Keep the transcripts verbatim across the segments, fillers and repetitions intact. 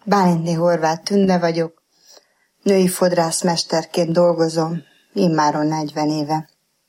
Bálintné Horváth Tünde vagyok, női fodrászmesterként dolgozom, immáron negyven éve.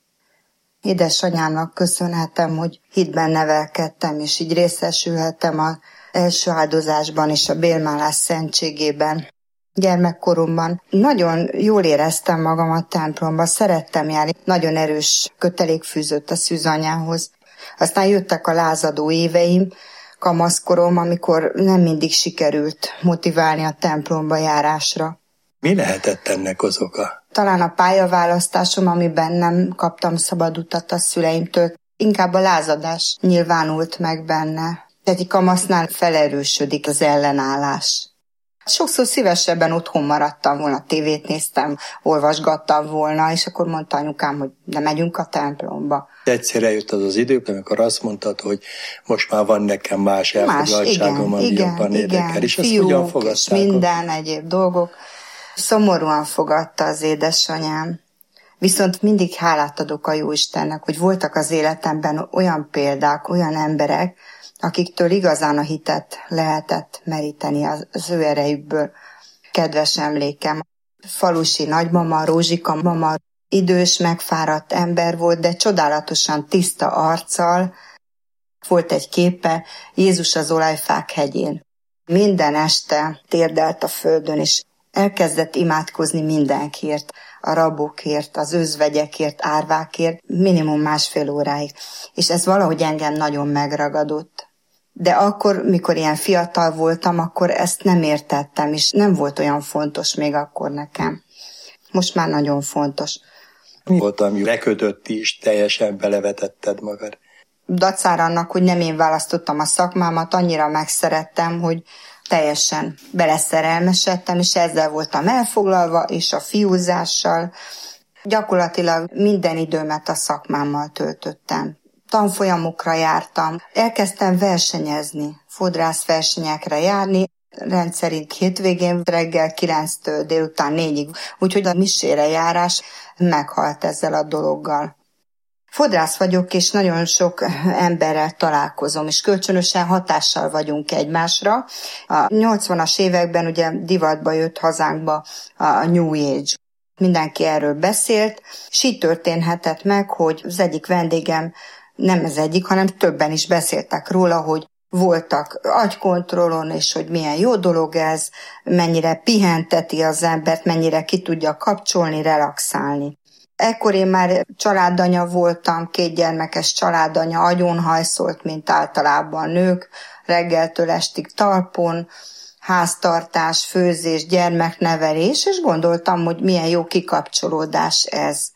Édesanyámnak köszönhetem, hogy hitben nevelkedtem, és így részesülhettem az első áldozásban és a bélmálás szentségében. Gyermekkoromban nagyon jól éreztem magam a templomban, szerettem járni, nagyon erős kötelék fűzött a szűzanyához. Aztán jöttek a lázadó éveim, kamaszkorom, amikor nem mindig sikerült motiválni a templomba járásra. Mi lehetett ennek az oka? Talán a pályaválasztásom, amiben nem kaptam szabad utat a szüleimtől, inkább a lázadás nyilvánult meg benne. Egy kamasznál felerősödik az ellenállás. Sokszor szívesebben otthon maradtam volna, tévét néztem, olvasgattam volna, és akkor mondta anyukám, hogy ne megyünk a templomba. Egyszerre jött az az idő, amikor azt mondtad, hogy most már van nekem más elfoglaltságom, ami jobban érdekel. És ezt hogyan fogadták? És minden egyéb dolgok. Szomorúan fogadta az édesanyám. Viszont mindig hálát adok a Jóistennek, hogy voltak az életemben olyan példák, olyan emberek, akiktől igazán a hitet lehetett meríteni az ő erejükből. Kedves emlékem, falusi nagymama, Rózsika mama, idős, megfáradt ember volt, de csodálatosan tiszta arccal. Volt egy képe, Jézus az olajfák hegyén. Minden este térdelt a földön, és elkezdett imádkozni mindenkiért, a rabokért, az özvegyekért, árvákért, minimum másfél óráig. És ez valahogy engem nagyon megragadott. De akkor, mikor ilyen fiatal voltam, akkor ezt nem értettem, és nem volt olyan fontos még akkor nekem. Most már nagyon fontos. Mi volt, ami lekötött is, teljesen belevetetted magad? Dacára annak, hogy nem én választottam a szakmámat, annyira megszerettem, hogy teljesen beleszerelmesedtem, és ezzel voltam elfoglalva, és a fiúzással. Gyakorlatilag minden időmet a szakmámmal töltöttem. Tanfolyamokra jártam, elkezdtem versenyezni, fodrászversenyekre járni, rendszerint hétvégén reggel kilenctől délután négyig, úgyhogy a misére járás meghalt ezzel a dologgal. Fodrász vagyok, és nagyon sok emberrel találkozom, és kölcsönösen hatással vagyunk egymásra. A nyolcvanas években ugye divatba jött hazánkba a New Age. Mindenki erről beszélt, és így történhetett meg, hogy az egyik vendégem, nem az egyik, hanem többen is beszéltek róla, hogy voltak agykontrollon, és hogy milyen jó dolog ez, mennyire pihenteti az embert, mennyire ki tudja kapcsolni, relaxálni. Ekkor én már családanya voltam, két gyermekes családanya, agyonhajszolt, mint általában nők, reggeltől estig talpon, háztartás, főzés, gyermeknevelés, és gondoltam, hogy milyen jó kikapcsolódás ez.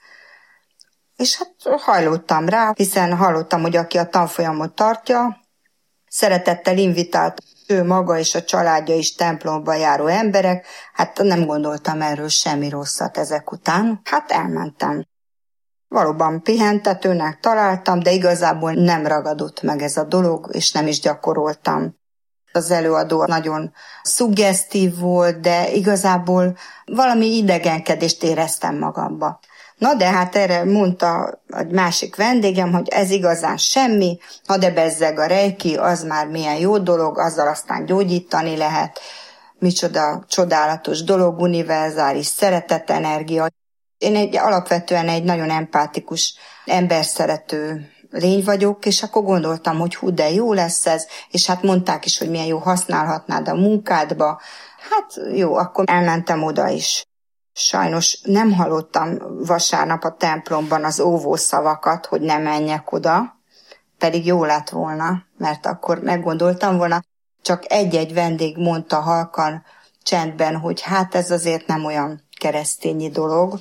És hát hajlottam rá, hiszen hallottam, hogy aki a tanfolyamot tartja, szeretettel invitált ő maga és a családja is templomba járó emberek, hát nem gondoltam erről semmi rosszat ezek után. Hát elmentem. Valóban pihentetőnek találtam, de igazából nem ragadott meg ez a dolog, és nem is gyakoroltam. Az előadó nagyon szuggesztív volt, de igazából valami idegenkedést éreztem magamba. Na de hát erre mondta egy másik vendégem, hogy ez igazán semmi, na de bezzeg a reiki, az már milyen jó dolog, azzal aztán gyógyítani lehet. Micsoda csodálatos dolog, univerzális szeretetenergia. Én egy, alapvetően egy nagyon empátikus, emberszerető lény vagyok, és akkor gondoltam, hogy hú, de jó lesz ez, és hát mondták is, hogy milyen jó használhatnád a munkádba. Hát jó, akkor elmentem oda is. Sajnos nem hallottam vasárnap a templomban az óvó szavakat, hogy ne menjek oda, pedig jó lett volna, mert akkor meggondoltam volna, csak egy-egy vendég mondta halkan, csendben, hogy hát ez azért nem olyan keresztényi dolog,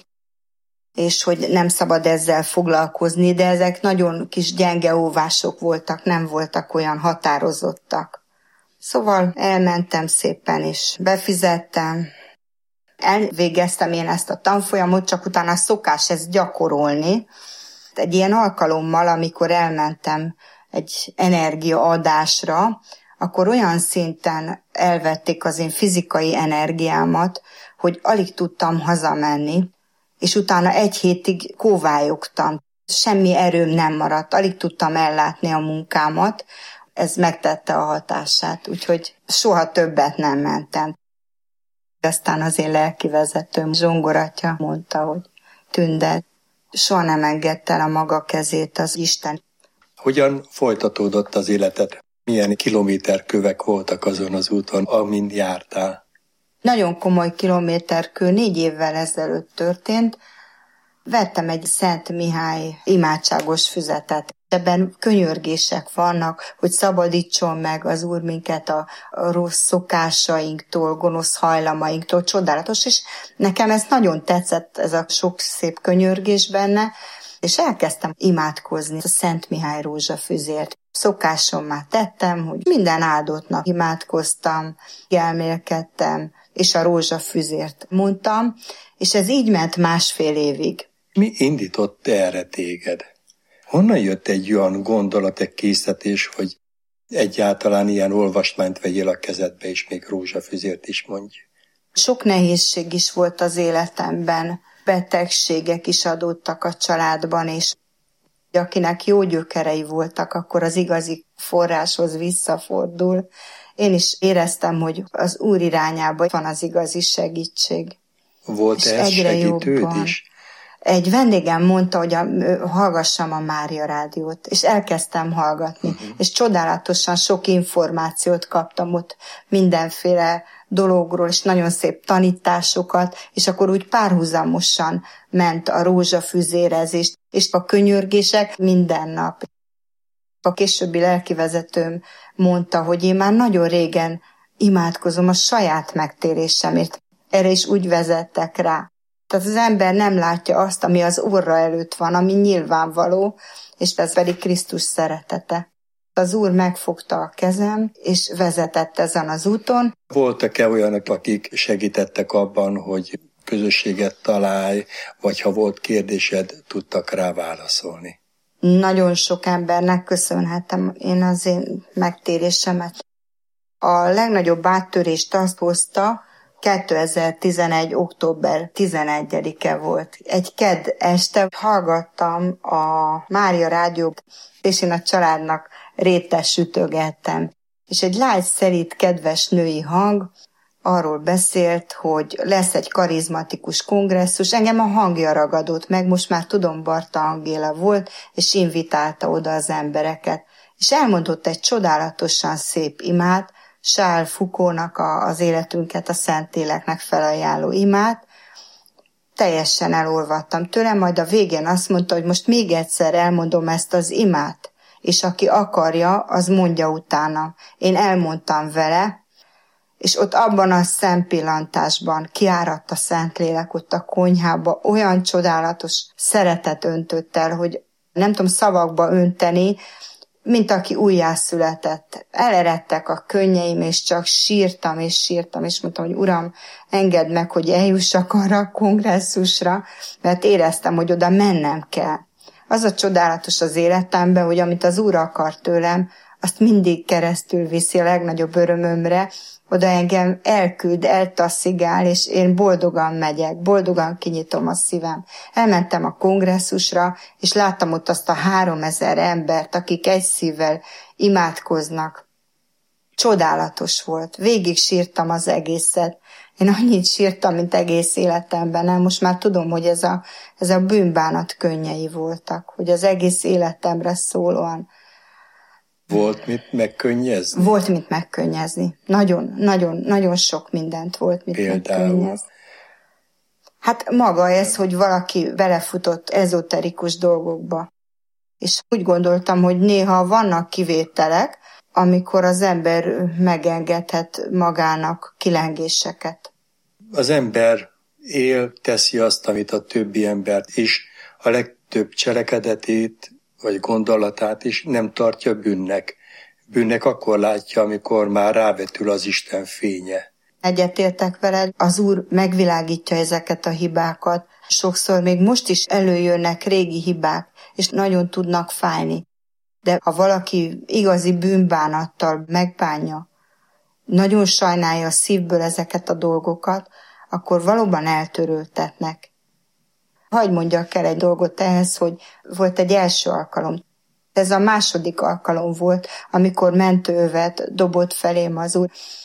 és hogy nem szabad ezzel foglalkozni, de ezek nagyon kis gyenge óvások voltak, nem voltak olyan határozottak. Szóval elmentem szépen, és befizettem. Elvégeztem én ezt a tanfolyamot, csak utána szokás ezt gyakorolni. Egy ilyen alkalommal, amikor elmentem egy energiaadásra, akkor olyan szinten elvették az én fizikai energiámat, hogy alig tudtam hazamenni, és utána egy hétig kóvályogtam. Semmi erőm nem maradt, alig tudtam ellátni a munkámat. Ez megtette a hatását, úgyhogy soha többet nem mentem. Aztán az én lelkivezetőm, zsongoratja mondta, hogy Tünde, soha nem engedte el a maga kezét az Isten. Hogyan folytatódott az életed? Milyen kilométerkövek voltak azon az úton, amin jártál? Nagyon komoly kilométerkő, négy évvel ezelőtt történt. Vettem egy Szent Mihály imádságos füzetet. Ebben könyörgések vannak, hogy szabadítson meg az Úr minket a rossz szokásainktól, gonosz hajlamainktól, csodálatos, és nekem ez nagyon tetszett, ez a sok szép könyörgés benne, és elkezdtem imádkozni a Szent Mihály rózsafüzért. Szokásom már tettem, hogy minden áldottnak imádkoztam, elmélkedtem, és a rózsafüzért mondtam, és ez így ment másfél évig. Mi indított erre téged? Honnan jött egy olyan gondolat, egy készítés, hogy egyáltalán ilyen olvasmányt vegyél a kezedbe, és még rózsafüzért is mondj? Sok nehézség is volt az életemben, betegségek is adódtak a családban, és akinek jó gyökerei voltak, akkor az igazi forráshoz visszafordul. Én is éreztem, hogy az Úr irányában van az igazi segítség. Volt ez segítőd is? Egy vendégem mondta, hogy a, hallgassam a Mária rádiót, és elkezdtem hallgatni, uh-huh. és csodálatosan sok információt kaptam ott mindenféle dologról, és nagyon szép tanításokat, és akkor úgy párhuzamosan ment a rózsafüzérezés, és a könyörgések minden nap. A későbbi lelkivezetőm mondta, hogy én már nagyon régen imádkozom a saját megtérésemért. Erre is úgy vezettek rá. Tehát az ember nem látja azt, ami az orra előtt van, ami nyilvánvaló, és ez pedig Krisztus szeretete. Az Úr megfogta a kezem, és vezetett ezen az úton. Voltak-e olyanok, akik segítettek abban, hogy közösséget találj, vagy ha volt kérdésed, tudtak rá válaszolni? Nagyon sok embernek köszönhetem én az én megtérésemet. A legnagyobb áttörést azt hozta, kétezer-tizenegy. október tizenegyedike volt. Egy kedd este hallgattam a Mária rádiót, és én a családnak rétes sütögettem. És egy lágy, szelíd, kedves női hang arról beszélt, hogy lesz egy karizmatikus kongresszus. Engem a hangja ragadott meg, most már tudom, Barta Angéla volt, és invitálta oda az embereket. És elmondott egy csodálatosan szép imát, Charles Foucault-nak az életünket a Szentléleknek felajánló imát. Teljesen elolvadtam tőle, majd a végén azt mondta, hogy most még egyszer elmondom ezt az imát, és aki akarja, az mondja utána. Én elmondtam vele, és ott abban a szempillantásban kiáradt a Szentlélek ott a konyhába, olyan csodálatos szeretet öntött el, hogy nem tudom szavakba önteni, mint aki újjászületett. Eleredtek a könnyeim, és csak sírtam, és sírtam, és mondtam, hogy Uram, engedd meg, hogy eljussak arra a kongresszusra, mert éreztem, hogy oda mennem kell. Az a csodálatos az életemben, hogy amit az Úr akar tőlem, azt mindig keresztül viszi a legnagyobb örömömre, oda engem elküld, eltaszigál, és én boldogan megyek, boldogan kinyitom a szívem. Elmentem a kongresszusra, és láttam ott azt a háromezer embert, akik egy szívvel imádkoznak. Csodálatos volt. Végig sírtam az egészet. Én annyit sírtam, mint egész életemben. Nem? Most már tudom, hogy ez a, ez a bűnbánat könnyei voltak, hogy az egész életemre szólóan. Volt mit megkönnyezni? Volt mit megkönnyezni. Nagyon, nagyon, nagyon sok mindent volt mit Például. megkönnyezni. Hát maga ez, hogy valaki belefutott ezoterikus dolgokba. És úgy gondoltam, hogy néha vannak kivételek, amikor az ember megengedhet magának kilengéseket. Az ember él, teszi azt, amit a többi embert is, a legtöbb cselekedetét vagy gondolatát is nem tartja bűnnek. Bűnnek akkor látja, amikor már rávetül az Isten fénye. Egyetértek veled, az Úr megvilágítja ezeket a hibákat. Sokszor még most is előjönnek régi hibák, és nagyon tudnak fájni. De ha valaki igazi bűnbánattal megbánja, nagyon sajnálja a szívből ezeket a dolgokat, akkor valóban eltöröltetnek. Hagy mondjak el egy dolgot ehhez, hogy volt egy első alkalom. Ez a második alkalom volt, amikor mentőövet dobott felém az Úr.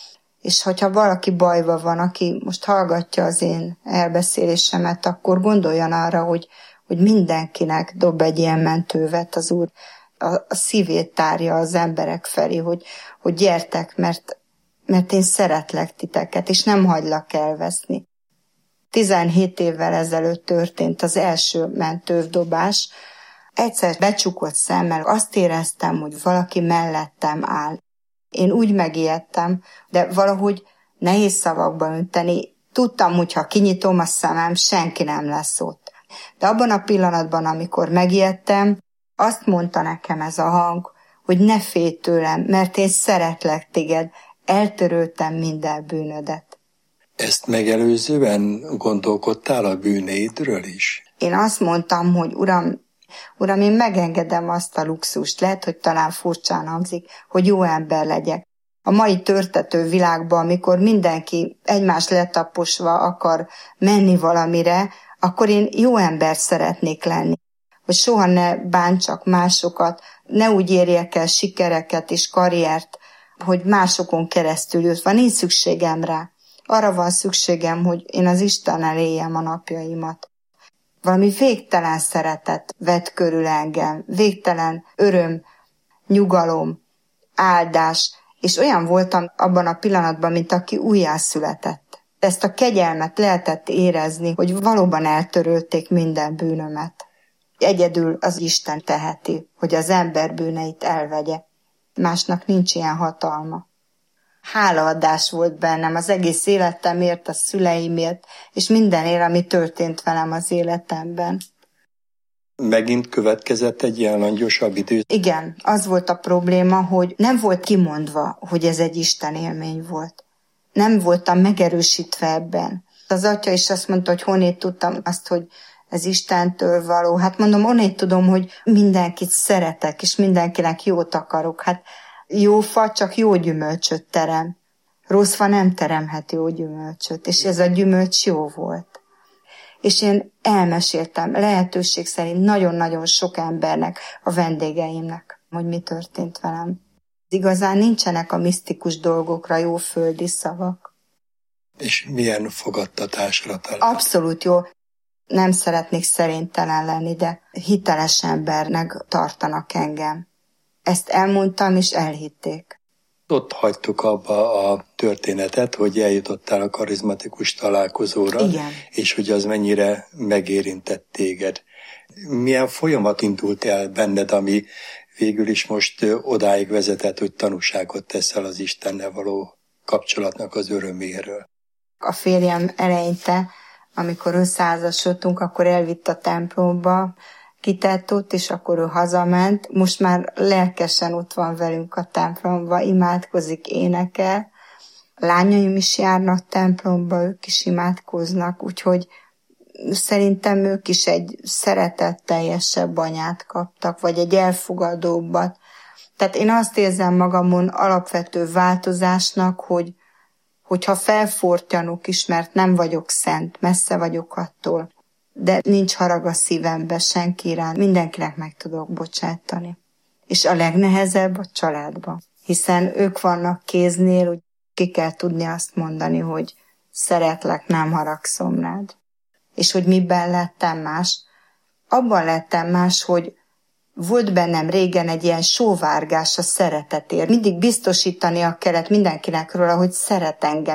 És hogyha valaki bajba van, aki most hallgatja az én elbeszélésemet, akkor gondoljon arra, hogy, hogy mindenkinek dob egy ilyen mentővet az Úr. A, a szívét tárja az emberek felé, hogy, hogy gyertek, mert, mert én szeretlek titeket, és nem hagylak elveszni. tizenhét évvel ezelőtt történt az első mentővdobás. Egyszer becsukott szemmel azt éreztem, hogy valaki mellettem áll. Én úgy megijedtem, de valahogy nehéz szavakba önteni. Tudtam, hogy ha kinyitom a szemem, senki nem lesz ott. De abban a pillanatban, amikor megijedtem, azt mondta nekem ez a hang, hogy ne félj tőlem, mert én szeretlek téged, eltöröltem minden bűnödet. Ezt megelőzően gondolkodtál a bűneidről is? Én azt mondtam, hogy uram, uram, én megengedem azt a luxust, lehet, hogy talán furcsán hangzik, hogy jó ember legyek. A mai törtető világban, amikor mindenki egymás letaposva akar menni valamire, akkor én jó ember szeretnék lenni. Hogy soha ne bántsak másokat, ne úgy érjek el sikereket és karriert, hogy másokon keresztül jött. Van, nincs szükségem rá. Arra van szükségem, hogy én az Istennel éljem a napjaimat. Valami végtelen szeretet vett körül engem, végtelen öröm, nyugalom, áldás, és olyan voltam abban a pillanatban, mint aki újjászületett. Ezt a kegyelmet lehetett érezni, hogy valóban eltörölték minden bűnömet. Egyedül az Isten teheti, hogy az ember bűneit elvegye. Másnak nincs ilyen hatalma. Hálaadás volt bennem az egész életemért, a szüleimért, és mindenért, ami történt velem az életemben. Megint következett egy ilyen langyosabb idő? Igen, az volt a probléma, hogy nem volt kimondva, hogy ez egy Isten élmény volt. Nem voltam megerősítve ebben. Az atya is azt mondta, hogy honnét tudtam azt, hogy ez Istentől való. Hát mondom, onnét tudom, hogy mindenkit szeretek, és mindenkinek jót akarok. Hát jó fa csak jó gyümölcsöt terem. Rossz fa nem teremhet jó gyümölcsöt, és ez a gyümölcs jó volt. És én elmeséltem lehetőség szerint nagyon-nagyon sok embernek, a vendégeimnek, hogy mi történt velem. Igazán nincsenek a misztikus dolgokra jó földi szavak. És milyen fogadtatásra talált? Abszolút jó. Nem szeretnék szerénytelen lenni, de hiteles embernek tartanak engem. Ezt elmondtam, és elhitték. Ott hagytuk abba a történetet, hogy eljutottál a karizmatikus találkozóra, igen, és hogy az mennyire megérintett téged. Milyen folyamat indult el benned, ami végül is most odáig vezetett, hogy tanúságot teszel az Istennel való kapcsolatnak az öröméről? A férjem eleinte, amikor összeházasodtunk, akkor elvitt a templomba, kitett ott, és akkor ő hazament. Most már lelkesen ott van velünk a templomba, imádkozik, énekel. A lányaim is járnak templomba, ők is imádkoznak, úgyhogy szerintem ők is egy szeretetteljesebb anyát kaptak, vagy egy elfogadóbbat. Tehát én azt érzem magamon alapvető változásnak, hogy hogyha felfortyanok is, mert nem vagyok szent, messze vagyok attól, de nincs harag a szívembe senki iránt, mindenkinek meg tudok bocsátani. És a legnehezebb a családban, hiszen ők vannak kéznél, hogy ki kell tudni azt mondani, hogy szeretlek, nem haragszom rád. És hogy miben lettem más? Abban lettem más, hogy volt bennem régen egy ilyen sóvárgás a szeretetért. Mindig biztosítania kellett mindenkinek róla, hogy szeret engem.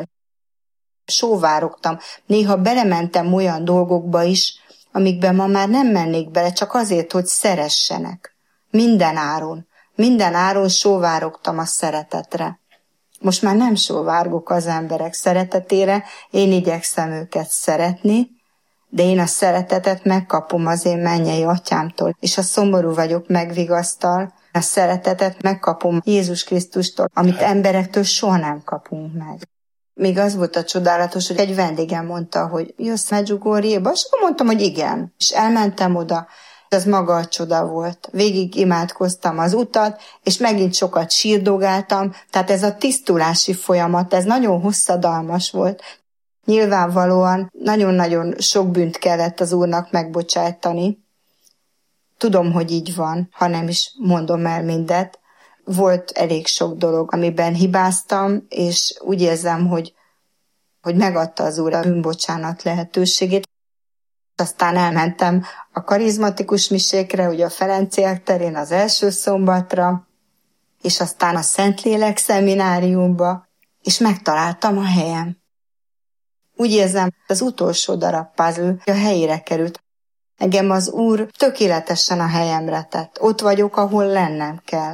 Sóvárogtam. Néha belementem olyan dolgokba is, amikben ma már nem mennék bele, csak azért, hogy szeressenek. Minden áron. Minden áron sóvárogtam a szeretetre. Most már nem sóvárgok az emberek szeretetére, én igyekszem őket szeretni, de én a szeretetet megkapom az én mennyei atyámtól, és ha szomorú vagyok, megvigasztal, a szeretetet megkapom Jézus Krisztustól, amit emberektől soha nem kapunk meg. Még az volt a csodálatos, hogy egy vendégem mondta, hogy jössz Medjugorjéba, és akkor mondtam, hogy igen. És elmentem oda, ez maga a csoda volt. Végig imádkoztam az utat, és megint sokat sírdogáltam, tehát ez a tisztulási folyamat, ez nagyon hosszadalmas volt. Nyilvánvalóan nagyon-nagyon sok bűnt kellett az Úrnak megbocsájtani. Tudom, hogy így van, ha nem is mondom el mindet. volt elég sok dolog, amiben hibáztam, és úgy érzem, hogy, hogy megadta az Úr a bűnbocsánat lehetőségét. Aztán elmentem a karizmatikus misékre, ugye a Ferenciek terén az első szombatra, és aztán a Szentlélek szemináriumba, és megtaláltam a helyem. Úgy érzem, az utolsó darab puzzle a helyére került. Engem az Úr tökéletesen a helyemre tett. Ott vagyok, ahol lennem kell.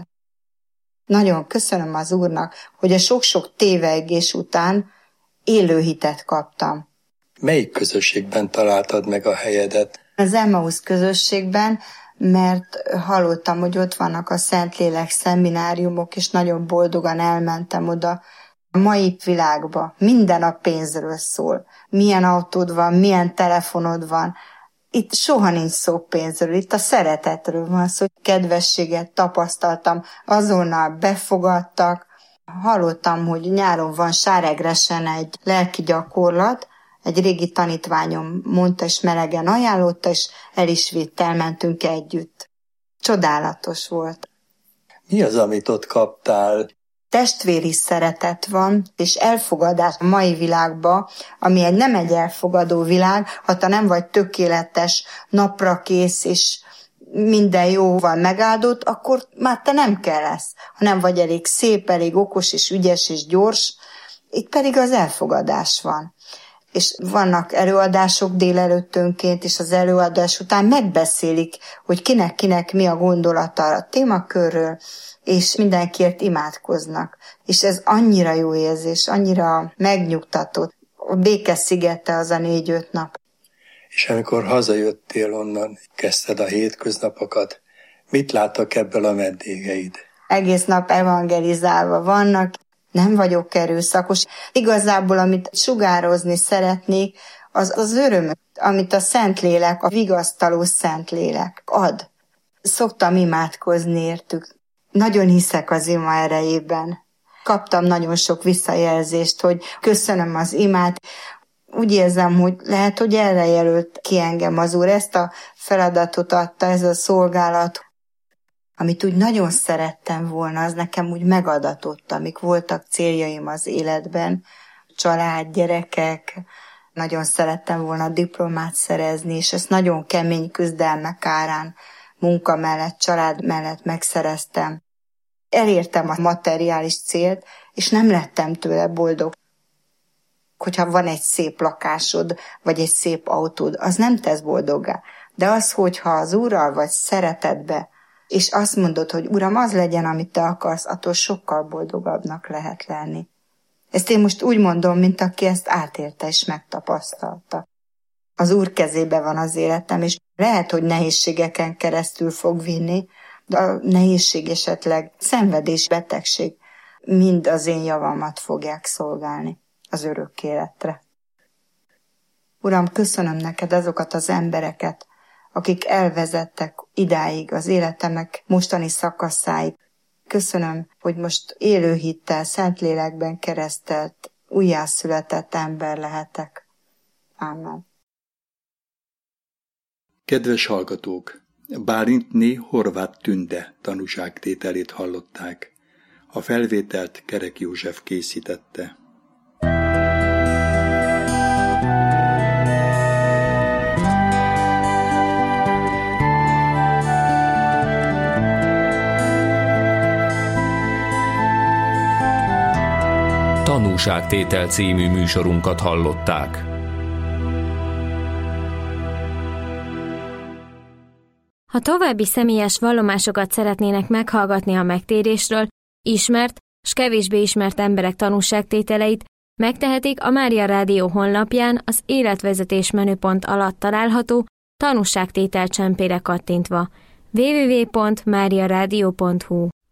Nagyon köszönöm az Úrnak, hogy a sok-sok tévegés után élő hitet kaptam. Melyik közösségben találtad meg a helyedet? Az Emmaus közösségben, mert hallottam, hogy ott vannak a Szentlélek szemináriumok, és nagyon boldogan elmentem oda. A mai világban minden a pénzről szól. Milyen autód van, milyen telefonod van. Itt soha nincs szó pénzről, itt a szeretetről van szó. Kedvességet tapasztaltam, azonnal befogadtak. Hallottam, hogy nyáron van Sáregresen egy lelki gyakorlat, egy régi tanítványom mondta, és melegen ajánlotta, és el is vitt, elmentünk együtt. Csodálatos volt. Mi az, amit ott kaptál? Testvéri szeretet van, és elfogadás a mai világban, ami egy nem egy elfogadó világ, ha te nem vagy tökéletes, napra kész, és minden jóval megáldott, akkor már te nem kell lesz. Ha nem vagy elég szép, elég okos, és ügyes, és gyors, itt pedig az elfogadás van. És vannak előadások délelőttönként, és az előadás után megbeszélik, hogy kinek-kinek mi a gondolata a témakörről, és mindenkiért imádkoznak. És ez annyira jó érzés, annyira megnyugtató. A béke szigete az a négy-öt nap. És amikor hazajöttél onnan, kezdted a hétköznapokat, mit láttak ebből a vendégeid? Egész nap evangelizálva vannak, nem vagyok erőszakos. Igazából, amit sugározni szeretnék, az az öröm, amit a Szentlélek, a vigasztaló Szentlélek ad. Szoktam imádkozni értük. Nagyon hiszek az ima erejében. Kaptam nagyon sok visszajelzést, hogy köszönöm az imát. Úgy érzem, hogy lehet, hogy erre jelölt ki engem az Úr. Ezt a feladatot adta, ez a szolgálat, amit úgy nagyon szerettem volna, az nekem úgy megadatott, amik voltak céljaim az életben. Család, gyerekek, nagyon szerettem volna diplomát szerezni, és ezt nagyon kemény küzdelmek árán, munka mellett, család mellett megszereztem. Elértem a materiális célt, és nem lettem tőle boldog. Hogyha van egy szép lakásod, vagy egy szép autód, az nem tesz boldoggá. De az, hogyha az Úrral vagy szeretetbe, és azt mondod, hogy Uram, az legyen, amit te akarsz, attól sokkal boldogabbnak lehet lenni. Ezt én most úgy mondom, mint aki ezt átélte és megtapasztalta. Az Úr kezébe van az életem, és lehet, hogy nehézségeken keresztül fog vinni, de a nehézség esetleg szenvedés, betegség mind az én javamat fogják szolgálni az örök életre. Uram, köszönöm neked azokat az embereket, akik elvezettek idáig az életemek mostani szakaszáig. Köszönöm, hogy most élő hittel, Szentlélekben keresztelt, újjászületett ember lehetek. Ámen. Kedves hallgatók! Bálintné Horváth Tünde tanúságtételét hallották. A felvételt Kerek József készítette. Tanúságtétel című műsorunkat hallották. Ha további személyes vallomásokat szeretnének meghallgatni a megtérésről, ismert s kevésbé ismert emberek tanúságtételeit, megtehetik a Mária Rádió honlapján az életvezetés menüpont alatt található tanúságtétel csempére kattintva. double-u double-u double-u pont mária rádió pont hu